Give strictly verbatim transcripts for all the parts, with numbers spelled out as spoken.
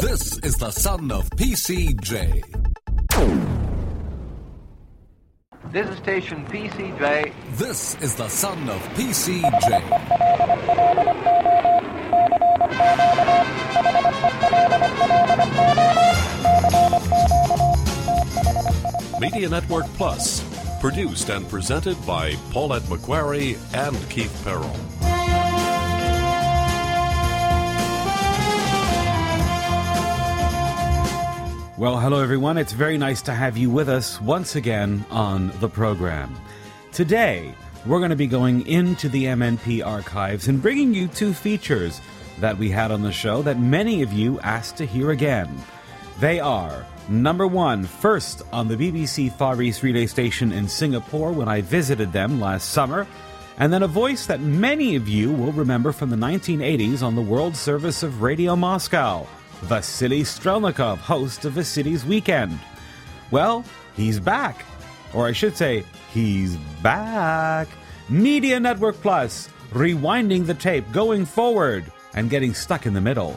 This is the son of P C J. This is station P C J. This is the son of P C J. Media Network Plus, produced and presented by Paulette McQuarrie and Keith Perrell. Well, hello everyone. It's very nice to have you with us once again on the program. Today, we're going to be going into the M N P archives and bringing you two features that we had on the show that many of you asked to hear again. They are, number one, first on the B B C Far East Relay Station in Singapore when I visited them last summer, and then a voice that many of you will remember from the nineteen eighties on the World Service of Radio Moscow, Vasily Strelnikov, host of Vasily's Weekend. Well, he's back. Or I should say, he's back. Media Network Plus, rewinding the tape, going forward, and getting stuck in the middle.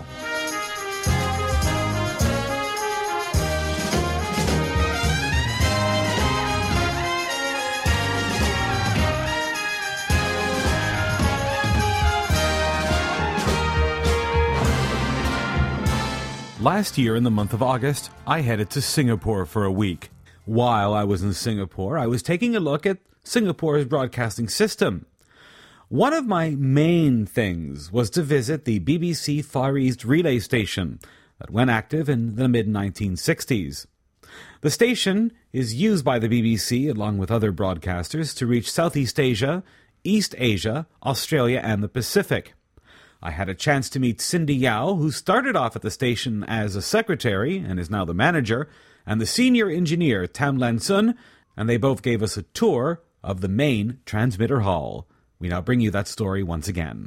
Last year, in the month of August, I headed to Singapore for a week. While I was in Singapore, I was taking a look at Singapore's broadcasting system. One of my main things was to visit the B B C Far East Relay Station that went active in the mid nineteen sixties. The station is used by the B B C, along with other broadcasters, to reach Southeast Asia, East Asia, Australia, and the Pacific. I had a chance to meet Cindy Yao, who started off at the station as a secretary and is now the manager, and the senior engineer, Tam Lan Sun, and they both gave us a tour of the main transmitter hall. We now bring you that story once again.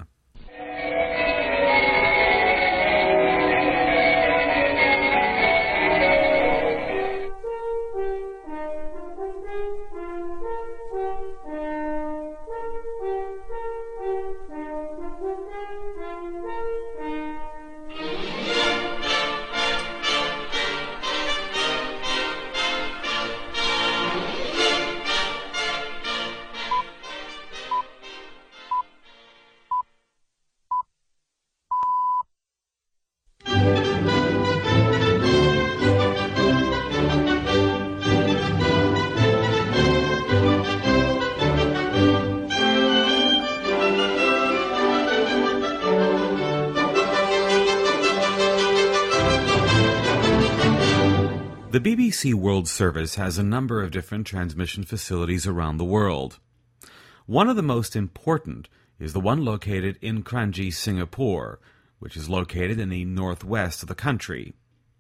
The B B C World Service has a number of different transmission facilities around the world. One of the most important is the one located in Kranji, Singapore, which is located in the northwest of the country.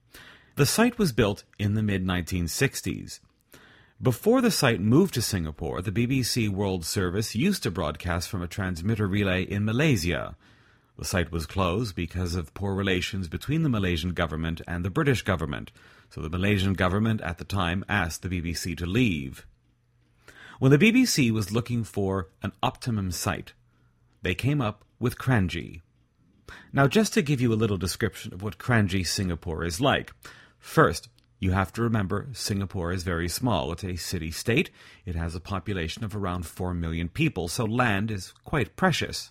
The site was built in the mid nineteen sixties. Before the site moved to Singapore, the B B C World Service used to broadcast from a transmitter relay in Malaysia. The site was closed because of poor relations between the Malaysian government and the British government, so the Malaysian government at the time asked the B B C to leave. When the B B C was looking for an optimum site, they came up with Kranji. Now, just to give you a little description of what Kranji, Singapore is like. First, you have to remember Singapore is very small. It's a city-state. It has a population of around four million people, so land is quite precious.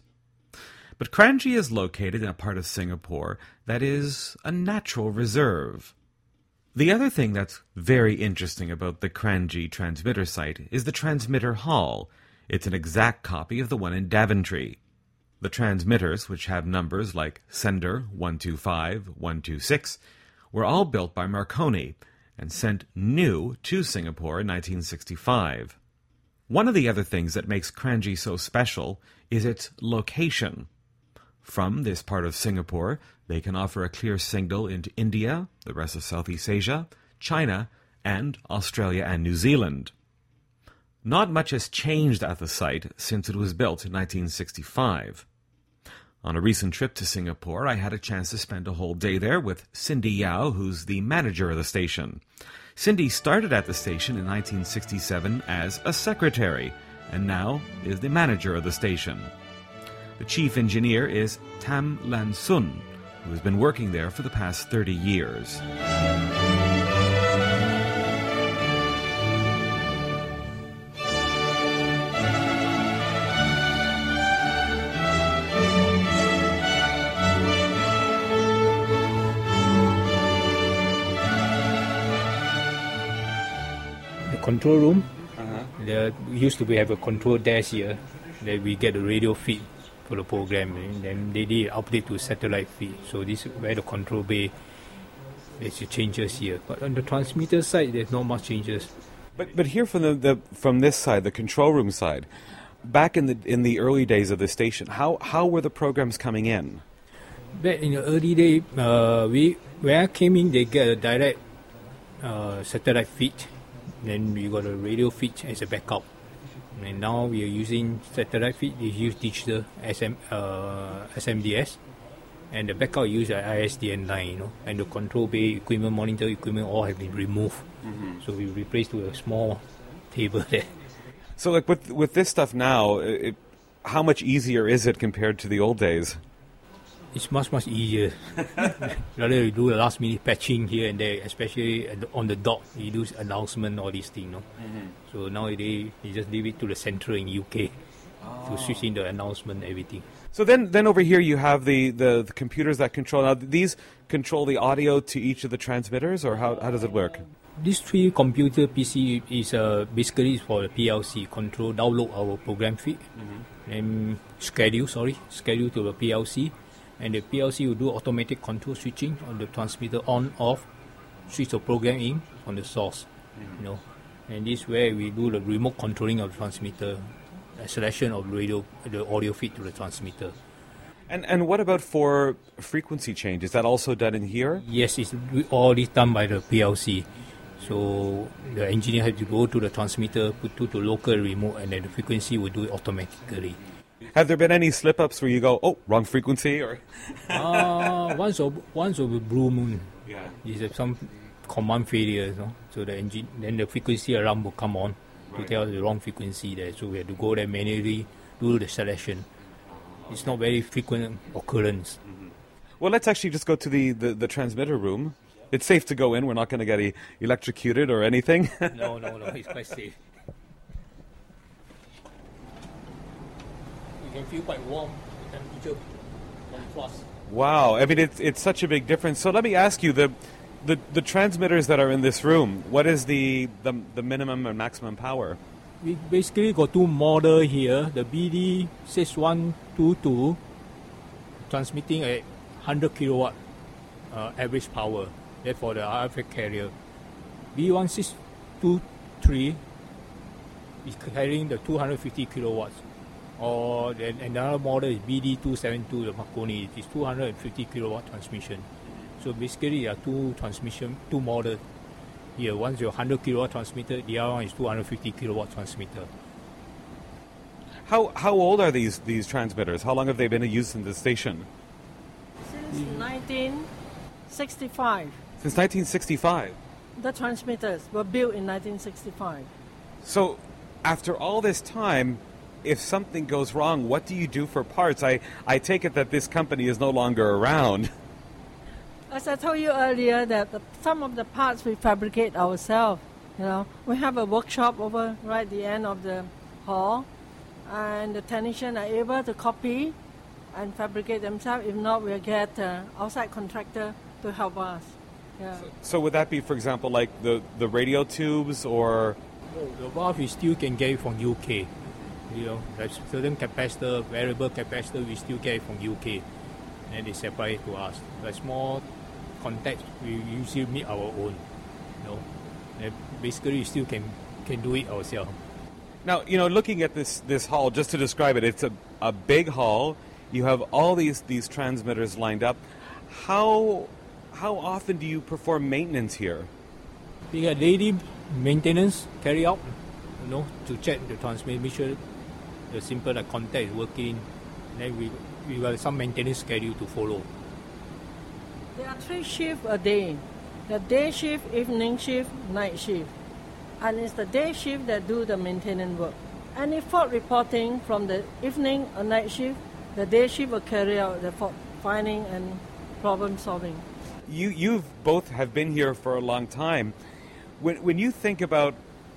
But Kranji is located in a part of Singapore that is a natural reserve. The other thing that's very interesting about the Kranji transmitter site is the transmitter hall. It's an exact copy of the one in Daventry. The transmitters, which have numbers like Sender one two five, one two six, were all built by Marconi and sent new to Singapore in nineteen sixty-five. One of the other things that makes Kranji so special is its location. From this part of Singapore, they can offer a clear signal into India, the rest of Southeast Asia, China, and Australia and New Zealand. Not much has changed at the site since it was built in nineteen sixty-five. On a recent trip to Singapore, I had a chance to spend a whole day there with Cindy Yao, who's the manager of the station. Cindy started at the station in nineteen sixty-seven as a secretary, and now is the manager of the station. The chief engineer is Tam Lan Sun, who has been working there for the past thirty years. Control room. Uh-huh. There used to be have a control desk here. Then we get the radio feed for the program, and then they did update to satellite feed. So this is where the control bay. There's changes here, but on the transmitter side, there's not much changes. But but here from the, the from this side, the control room side, back in the in the early days of the station, how how were the programs coming in? Back in the early day, uh, we when I came in, they get a direct uh, satellite feed. Then we got a radio feed as a backup. And now we are using satellite feed. They use digital S M, uh, S M D S. And the backup use an I S D N line, you know. And the control bay equipment, monitor equipment all have been removed. Mm-hmm. So we replaced with a small table there. So like with with this stuff now, it, how much easier is it compared to the old days? It's much, much easier. Rather you do the last minute patching here and there, especially on the dot, you do announcement, all these things. No? Mm-hmm. So nowadays, you just leave it to the central in U K oh. to switch in the announcement, everything. So then, then over here you have the, the, the computers that control. Now, these control the audio to each of the transmitters, or how, how does it work? This three computer P C is uh, basically for the P L C, control, download our program feed, mm-hmm. and schedule, sorry, schedule to the P L C. And the P L C will do automatic control switching on the transmitter on, off, switch the program in on the source, mm-hmm. you know. And this is where we do the remote controlling of the transmitter, a selection of radio, the audio feed to the transmitter. And and what about for frequency change? Is that also done in here? Yes, it's all this done by the P L C. So the engineer has to go to the transmitter, put to the local remote, and then the frequency will do it automatically. Have there been any slip-ups where you go, oh, wrong frequency? Or uh, once of once of a blue moon, yeah, is some command failure, you know? So the engine, then the frequency alarm will come on right. to tell us the wrong frequency there. So we have to go there manually, do the selection. It's not very frequent occurrence. Mm-hmm. Well, let's actually just go to the, the, the transmitter room. It's safe to go in. We're not going to get e- electrocuted or anything. no, no, no. It's quite safe. You can feel quite warm. The temperature contrast. Wow. I mean, it's it's such a big difference. So let me ask you, the the, the transmitters that are in this room, what is the, the, the minimum and maximum power? We basically got two models here. The B D six one two two transmitting at one hundred kilowatt uh, average power. That's for the R F carrier. B one six two three is carrying the two hundred fifty kilowatts. Or then another model is B D two seven two, the Marconi. It is two hundred fifty kilowatt transmission. So basically, there are two transmission, two models. Here, one's your one hundred kilowatt transmitter, the other one is two hundred fifty kilowatt transmitter. How how old are these these transmitters? How long have they been in use in the station? Since nineteen sixty-five. Since nineteen sixty-five? The transmitters were built in nineteen sixty-five. So, after all this time, if something goes wrong, what do you do for parts? I, I take it that this company is no longer around. As I told you earlier, that the, some of the parts we fabricate ourselves. You know, we have a workshop over right at the end of the hall, and the technicians are able to copy and fabricate themselves. If not, we'll get an outside contractor to help us. Yeah. So, so would that be, for example, like the, the radio tubes or? Oh, the valve we still can get it from U K. You know, there's certain capacitor, variable capacitor, we still get it from U K. And they supply it to us. The small contacts, we usually make our own. You know, and basically, we still can can do it ourselves. Now, you know, looking at this this hall, just to describe it, it's a, a big hall. You have all these, these transmitters lined up. How how often do you perform maintenance here? We have daily maintenance carry out, you know, to check the transmission, the simple like contact is working. Then we we got some maintenance schedule to follow. There are three shifts a day: the day shift, evening shift, night shift, and it's the day shift that do the maintenance work. Any fault reporting from the evening or night shift, the day shift will carry out the fault finding and problem solving. You you've both have been here for a long time. When when you think about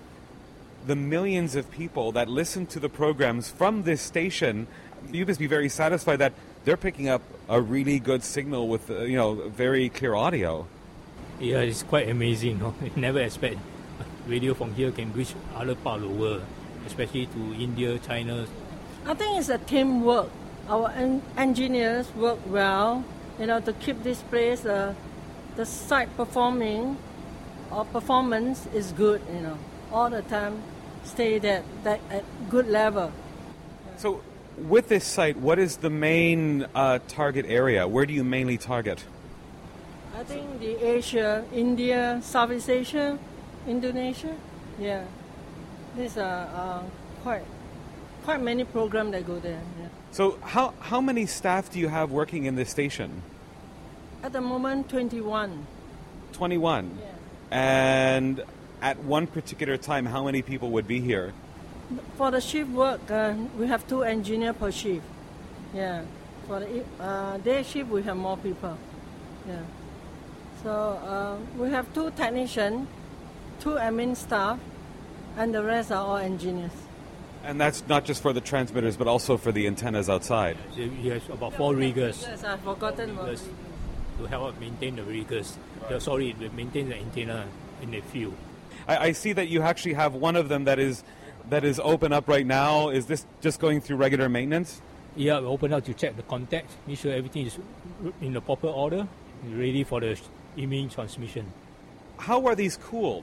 the millions of people that listen to the programs from this station, you must be very satisfied that they're picking up a really good signal with uh, you know very clear audio. Yeah, it's quite amazing. No? You never expect radio from here can reach other part of the world, especially to India, China. I think it's a teamwork. Our en- engineers work well, you know, to keep this place, uh, the site performing or performance is good, you know, all the time stay that, that at good level. So with this site, what is the main uh, target area? Where do you mainly target? I think the Asia, India, Southeast Asia, Indonesia, yeah. These are uh, quite quite many programs that go there. Yeah. So how how many staff do you have working in this station? At the moment, twenty-one. twenty-one. Yeah. And at one particular time, how many people would be here? For the shift work, uh, we have two engineers per shift. Yeah. For the uh, day shift, we have more people. Yeah. So uh, we have two technicians, two admin staff, and the rest are all engineers. And that's not just for the transmitters, but also for the antennas outside. Yes, about four riggers. Yes, I've forgotten about riggers to help maintain the riggers. Uh, sorry, to maintain the antenna in the field. I, I see that you actually have one of them that is that is open up right now. Is this just going through regular maintenance? Yeah, we open up to check the contacts, make sure everything is in the proper order, ready for the imaging transmission. How are these cooled?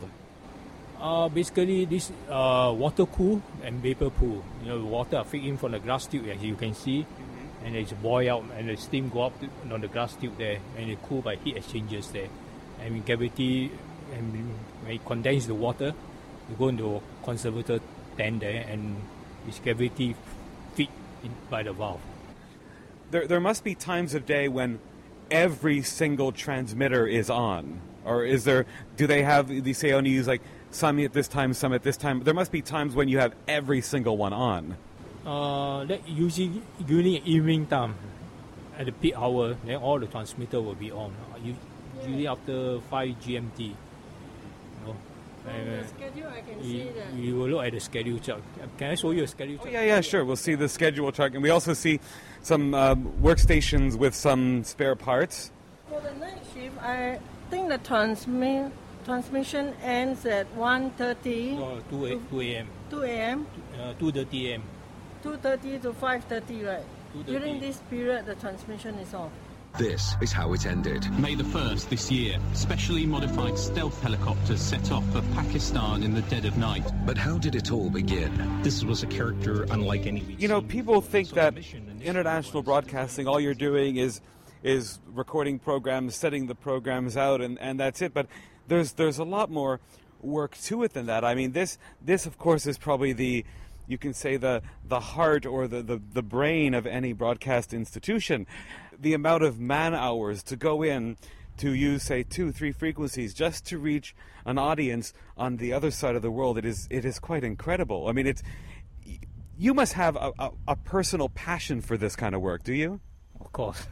Uh, basically, this uh, water cool and vapor cool. You know, the water are feed in from the glass tube, as you can see, mm-hmm. and it's boil out, and the steam go up to, on the glass tube there, and it cool by heat exchangers there. And when gravity, and when it condense the water, you go into a conservator tank there, and this gravity feed in by the valve. There, there must be times of day when every single transmitter is on, or is there? Do they have? They say only use like some at this time, some at this time. There must be times when you have every single one on. Uh, that usually during evening time, at the peak hour, then all the transmitter will be on. Usually after five G M T. You know, From the schedule, I can you, see that. you will look at the schedule chart. Can I show you a schedule chart? Oh, yeah, yeah, sure. We'll see the schedule chart, and we also see some um, workstations with some spare parts. For the night shift, I think the transmi- transmission ends at one thirty. No, two a.m. two a.m. Uh, two thirty a.m. two thirty to five thirty, right? two thirty. During this period, the transmission is off. This is how it ended. May the first this year, specially modified stealth helicopters set off for Pakistan in the dead of night. But how did it all begin? This was a character unlike any we've You know, seen people before. think So that the mission initially international was- broadcasting, all you're doing is is recording programs, setting the programs out, and, and that's it. But there's there's a lot more work to it than that. I mean, this this of course is probably the, you can say the the heart or the, the, the brain of any broadcast institution. The amount of man hours to go in to use, say, two, three frequencies just to reach an audience on the other side of the world, it is it is quite incredible. I mean, it's you must have a, a, a personal passion for this kind of work, do you? Of course.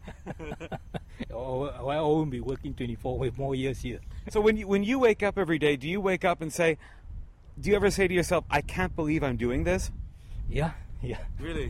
Or I won't be working twenty-four more years here. So when you when you wake up every day, do you wake up and say, do you ever say to yourself, I can't believe I'm doing this? Yeah, yeah. Really?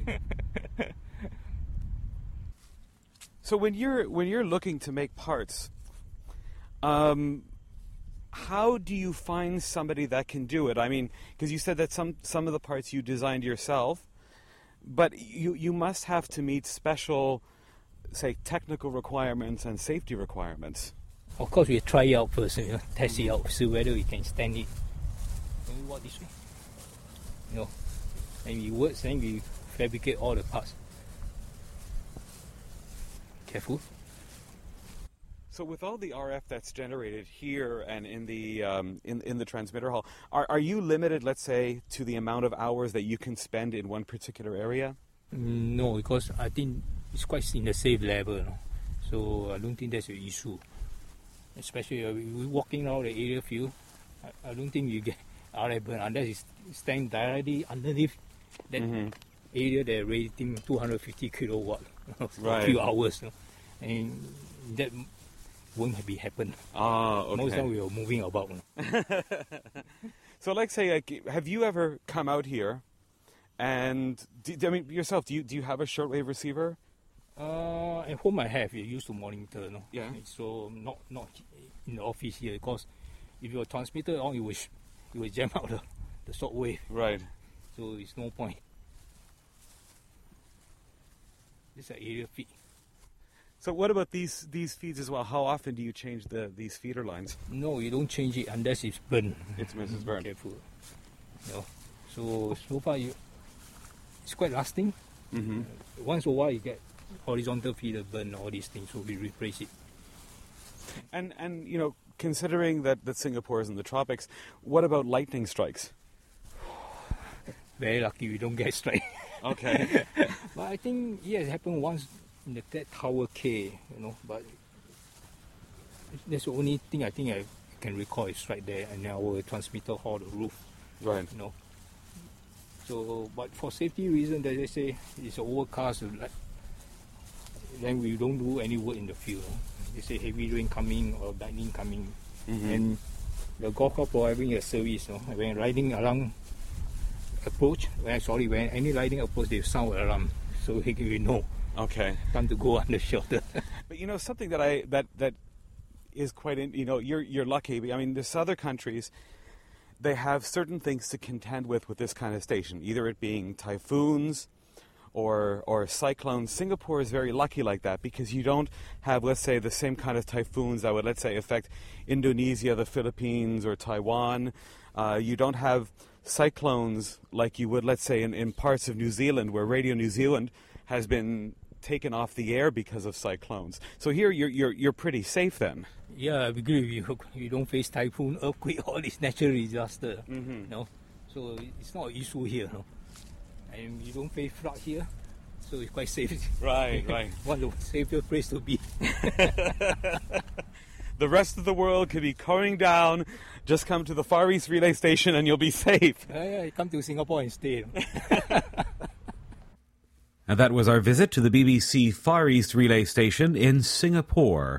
So when you're when you're looking to make parts, um, how do you find somebody that can do it? I mean, because you said that some some of the parts you designed yourself, but you you must have to meet special, say, technical requirements and safety requirements. Of course, we try it out first, you know, test it out, see whether we can stand it. Can we walk this way? No. And we work, then we fabricate all the parts. Careful. So with all the R F that's generated here and in the um, in in the transmitter hall, are are you limited, let's say, to the amount of hours that you can spend in one particular area? Mm, No, because I think it's quite in the safe level, you know? So I don't think that's an issue. Especially uh, we we walking around the area field, I, I don't think you get R F burn unless it's stand directly underneath that Mhm. area. They're rating two hundred fifty kilowatt for Right. a few hours. You know? and that won't be happen. Ah, okay. Most time we are moving about. So, like, say, like, have you ever come out here, and do, I mean yourself? Do you do you have a shortwave receiver? Uh, at home I have. You used to monitor, no? Yeah. So not not in the office here, because if your transmitter on, it will sh- it will jam out the the short wave. Right. So it's no point. This is an area feed. So what about these these feeds as well? How often do you change the these feeder lines? No, you don't change it unless it's burned. It's Missus Burn. Careful. No. So so far you, it's quite lasting. Mm-hmm. Uh, once in a while you get horizontal feeder burn, all these things, so we replace it. And and you know, considering that, that Singapore is in the tropics, what about lightning strikes? Very lucky we don't get strike. Okay. But I think yeah, it happened once in the Ted Tower K, you know. But that's the only thing I think I can recall is right there, and our transmitter hall, the roof. Right. You know. So, but for safety reasons, as they say, it's overcast. Like, then we don't do any work in the field. No? They say heavy rain coming or lightning coming, Mm-hmm. and the golf club providing a service. No? When riding along approach, when sorry, when any riding approach, they sound alarm, so we we know. Okay. Time to go under shelter. But you know, something that I that that is quite in, you know, you're you're lucky. I mean, there's other countries, they have certain things to contend with with this kind of station, either it being typhoons or or cyclones. Singapore is very lucky like that because you don't have, let's say, the same kind of typhoons that would, let's say, affect Indonesia, the Philippines, or Taiwan. Uh, you don't have cyclones like you would, let's say, in, in parts of New Zealand, where Radio New Zealand has been taken off the air because of cyclones. So here you're you're you're pretty safe then. Yeah, I agree with you. You don't face typhoon, earthquake, all these natural disaster. Mm-hmm. No, so it's not an issue here. No, and you don't face flood here, so it's quite safe. Right, right. One of the safer place to be. The rest of the world could be coming down. Just come to the Far East Relay Station and you'll be safe. Yeah, yeah, come to Singapore and stay. And that was our visit to the B B C Far East Relay Station in Singapore.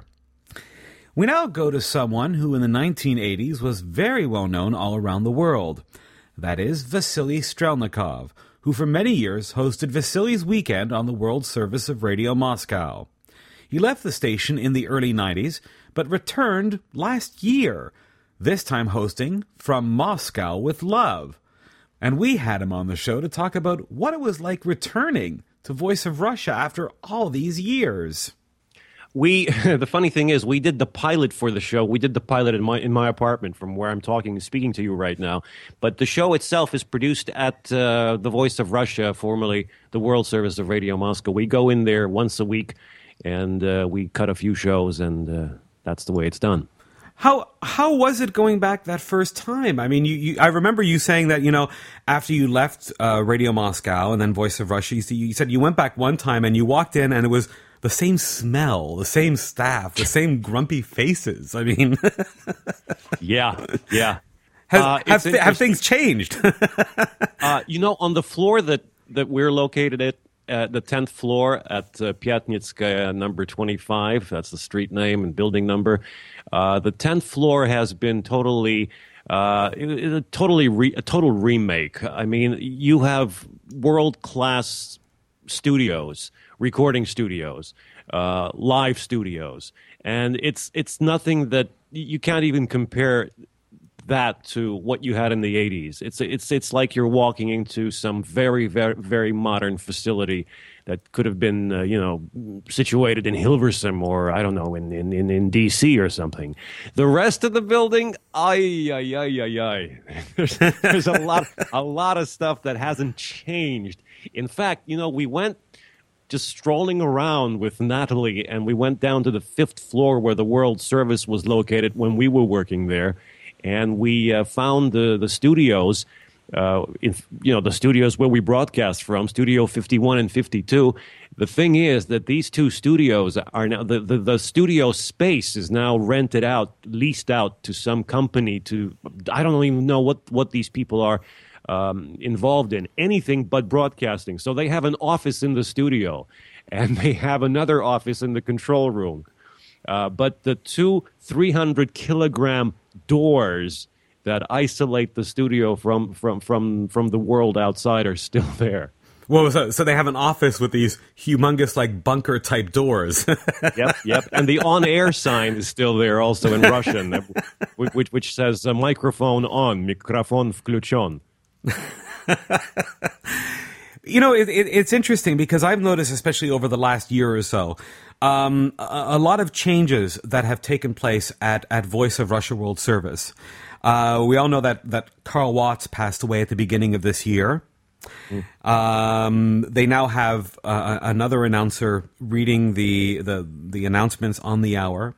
We now go to someone who in the nineteen eighties was very well known all around the world. That is Vasily Strelnikov, who for many years hosted Vasily's Weekend on the World Service of Radio Moscow. He left the station in the early nineties, but returned last year, this time hosting From Moscow with Love. And we had him on the show to talk about what it was like returning to Voice of Russia after all these years. We, the funny thing is, we did the pilot for the show. We did the pilot in my in my apartment from where I'm talking, speaking to you right now. But the show itself is produced at uh, the Voice of Russia, formerly the World Service of Radio Moscow. We go in there once a week, and uh, we cut a few shows, and uh, that's the way it's done. How how was it going back that first time? I mean, you, you I remember you saying that, you know, after you left uh, Radio Moscow and then Voice of Russia, you, you said you went back one time and you walked in and it was the same smell, the same staff, the same grumpy faces. I mean, yeah, yeah. Has, uh, have, th- have things changed? uh, you know, on the floor that, that we're located at, at the tenth floor at uh, Pyatnitskaya number twenty-five, that's the street name and building number. Uh, the tenth floor has been totally, uh, it, it, a totally re, a total remake. I mean, you have world-class studios, recording studios, uh, live studios, and it's it's nothing that you can't even compare that to what you had in the eighties. It's it's it's like you're walking into some very very very modern facility that could have been uh, you know situated in Hilversum or I don't know in in in, in D C or something. The rest of the building, ay ay ay ay ay. There's, there's a lot a lot of stuff that hasn't changed. In fact, you know, we went just strolling around with Natalie, and we went down to the fifth floor where the World Service was located when we were working there. And we uh, found the, the studios, uh, in, you know, the studios where we broadcast from, Studio fifty-one and fifty-two. The thing is that these two studios are now, the, the, the studio space is now rented out, leased out to some company to, I don't even know what, what these people are um, involved in, anything but broadcasting. So they have an office in the studio. and they have another office in the control room. Uh, but the two three hundred kilogram doors that isolate the studio from, from, from, from the world outside are still there. Well, so, so they have an office with these humongous, like, bunker-type doors. Yep, yep. And the on-air sign is still there also in Russian, which, which says uh, microphone on, mikrofon включен. You know, it, it, it's interesting because I've noticed, especially over the last year or so, um, a, a lot of changes that have taken place at, at Voice of Russia World Service. Uh, we all know that, that Carl Watts passed away at the beginning of this year. Mm. Um, they now have uh, another announcer reading the, the, the announcements on the hour.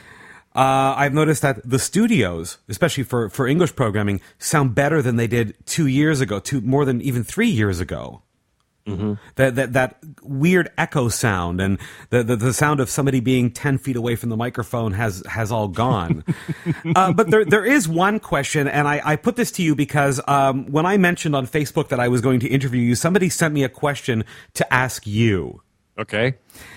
Uh, I've noticed that the studios, especially for, for English programming, sound better than they did two years ago, two, more than even three years ago. Mm-hmm. That, that that weird echo sound and the, the, the sound of somebody being ten feet away from the microphone has has all gone. uh, but there there is one question, and I, I put this to you because um, when I mentioned on Facebook that I was going to interview you, somebody sent me a question to ask you. Okay.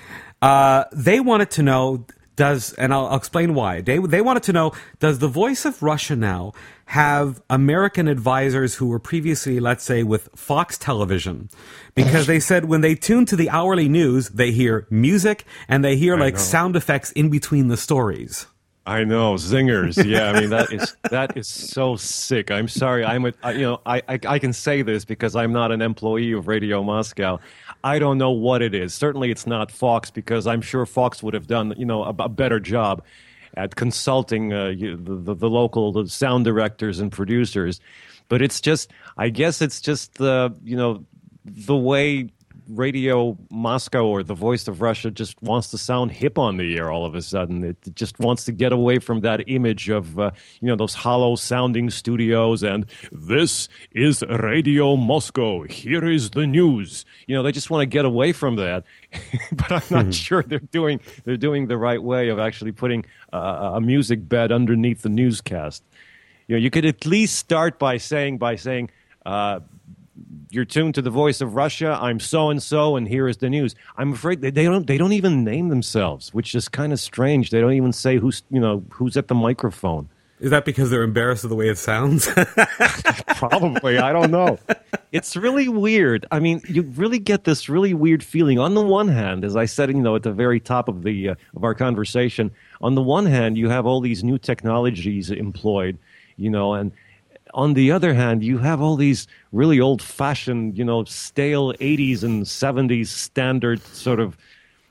Uh, they wanted to know, does, and I'll, I'll explain why. They, they wanted to know, does the Voice of Russia now have American advisors who were previously, let's say, with Fox Television? Because they said when they tune to the hourly news, they hear music and they hear, like, sound effects in between the stories. I know, zingers. Yeah, I mean, that is that is so sick. I'm sorry. I'm a, I, you know, I, I I can say this because I'm not an employee of Radio Moscow. I don't know what it is. Certainly, it's not Fox, because I'm sure Fox would have done, you know, a, a better job at consulting uh, you, the, the the local the sound directors and producers. But it's just, I guess, it's just the you know the way Radio Moscow or the Voice of Russia just wants to sound hip on the air all of a sudden. It just wants to get away from that image of, uh, you know, those hollow-sounding studios and this is Radio Moscow, here is the news. You know, they just want to get away from that. But I'm not sure they're doing they're doing the right way of actually putting uh, a music bed underneath the newscast. You know, you could at least start by saying, by saying, uh, you're tuned to the Voice of Russia. I'm so and so, and here is the news. I'm afraid they, they don't. They don't even name themselves, which is kind of strange. They don't even say who's you know who's at the microphone. Is that because they're embarrassed of the way it sounds? Probably. I don't know. It's really weird. I mean, you really get this really weird feeling. On the one hand, as I said, you know, at the very top of the uh, of our conversation, on the one hand, you have all these new technologies employed, you know, and on the other hand, you have all these really old-fashioned, you know, stale eighties and seventies standard sort of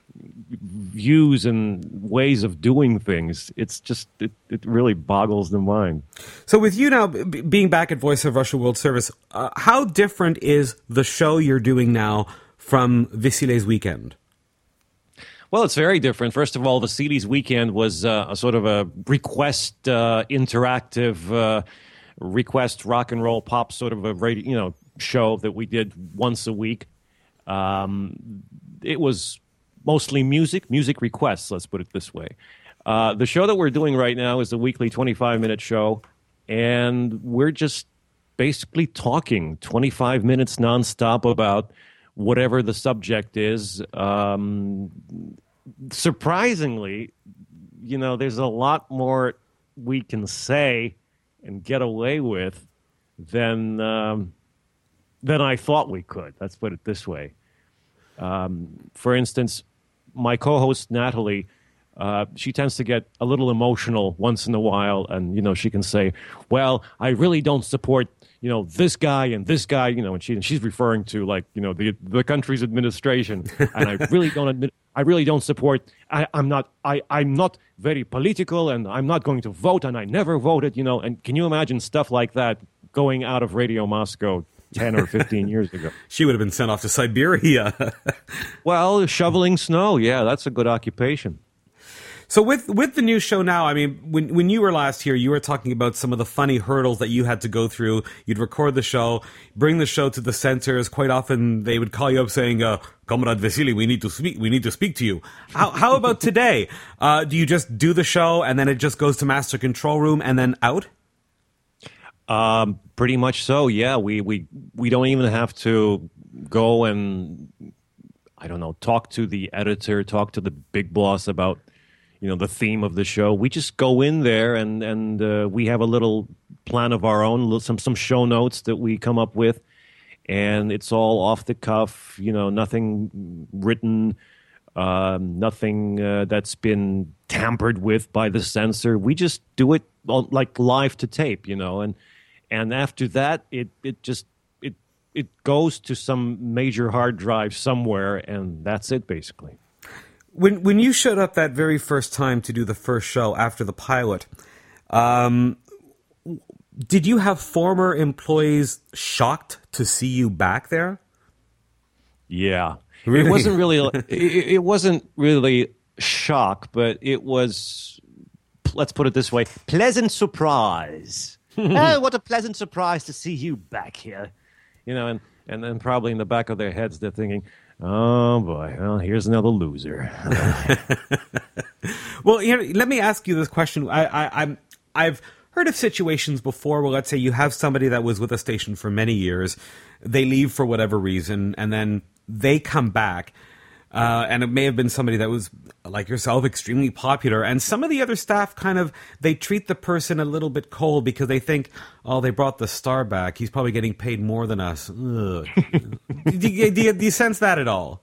views and ways of doing things. It's just, it, it really boggles the mind. So with you now b- being back at Voice of Russia World Service, uh, how different is the show you're doing now from Vasily's Weekend? Well, it's very different. First of all, Vasily's Weekend was uh, a sort of a request uh, interactive uh request rock and roll pop sort of a radio, you know, show that we did once a week. Um, it was mostly music, music requests, let's put it this way. Uh, the show that we're doing right now is a weekly twenty-five minute show, and we're just basically talking twenty-five minutes nonstop about whatever the subject is. Um, surprisingly, you know, there's a lot more we can say and get away with than um, than I thought we could. Let's put it this way. Um, for instance, my co-host Natalie, uh, she tends to get a little emotional once in a while, and you know she can say, "Well, I really don't support you know this guy and this guy," you know, and she and she's referring to like you know the the country's administration, and I really don't admit. I really don't support. I, I'm not. I, I'm not very political, and I'm not going to vote. And I never voted. You know. And can you imagine stuff like that going out of Radio Moscow ten or fifteen years ago? She would have been sent off to Siberia. Well, shoveling snow. Yeah, that's a good occupation. So with with the new show now, I mean, when when you were last here, you were talking about some of the funny hurdles that you had to go through. You'd record the show, bring the show to the censors. Quite often, they would call you up saying, uh, "Comrade Vasily, we need to speak. We need to speak to you." How how about today? Uh, do you just do the show and then it just goes to master control room and then out? Um, pretty much so. Yeah, we we we don't even have to go and I don't know, talk to the editor, talk to the big boss about, you know, the theme of the show. We just go in there and and uh, we have a little plan of our own, some some show notes that we come up with, and it's all off the cuff. You know, nothing written, um, nothing uh, that's been tampered with by the censor. We just do it like live to tape, you know, and and after that, it it just it it goes to some major hard drive somewhere, and that's it basically. When when you showed up that very first time to do the first show after the pilot, um, did you have former employees shocked to see you back there? Yeah, really? It wasn't really. it, it wasn't really shock, but it was. Let's put it this way: pleasant surprise. Oh, what a pleasant surprise to see you back here! You know, and and then probably in the back of their heads, they're thinking, oh, boy, well, here's another loser. Well, you know, let me ask you this question. I, I, I'm, I've heard of situations before where, let's say, you have somebody that was with a station for many years, they leave for whatever reason, and then they come back, uh, and it may have been somebody that was, like yourself, extremely popular, and some of the other staff kind of, they treat the person a little bit cold because they think, oh, they brought the star back, he's probably getting paid more than us. do, you, do, you, do you sense that at all?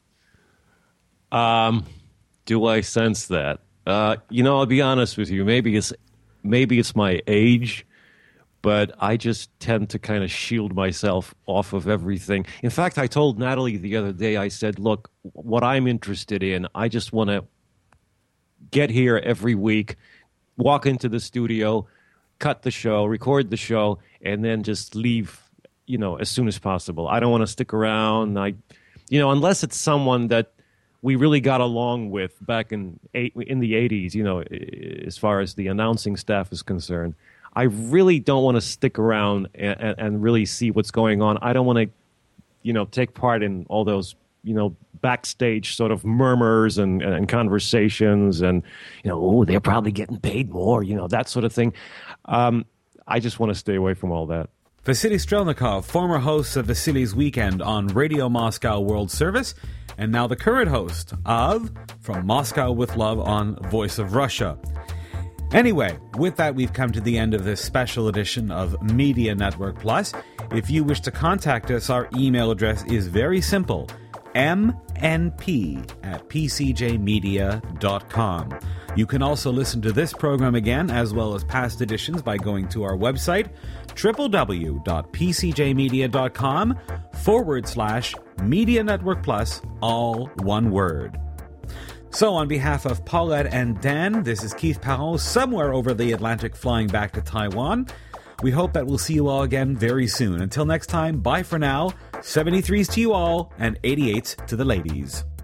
Um, do I sense that? Uh, you know, I'll be honest with you, maybe it's, maybe it's my age, but I just tend to kind of shield myself off of everything. In fact, I told Natalie the other day, I said, look, what I'm interested in, I just want to get here every week, walk into the studio, cut the show, record the show, and then just leave, you know, as soon as possible. I don't want to stick around. I, you know, unless it's someone that we really got along with back in eight, in the eighties, you know, as far as the announcing staff is concerned. I really don't want to stick around and, and really see what's going on. I don't want to, you know, take part in all those, you know, backstage sort of murmurs and, and conversations and, you know, oh, they're probably getting paid more, you know, that sort of thing. Um, I just want to stay away from all that. Vasily Strelnikov, former host of Vasily's Weekend on Radio Moscow World Service, and now the current host of From Moscow with Love on Voice of Russia. Anyway, with that, we've come to the end of this special edition of Media Network Plus. If you wish to contact us, our email address is very simple, m n p at p c j media dot com. You can also listen to this program again, as well as past editions, by going to our website, www.pcjmedia.com forward slash Media Network Plus, all one word. So on behalf of Paulette and Dan, this is Keith Parent, somewhere over the Atlantic flying back to Taiwan. We hope that we'll see you all again very soon. Until next time, bye for now. seventy-threes to you all, and eighty-eights to the ladies.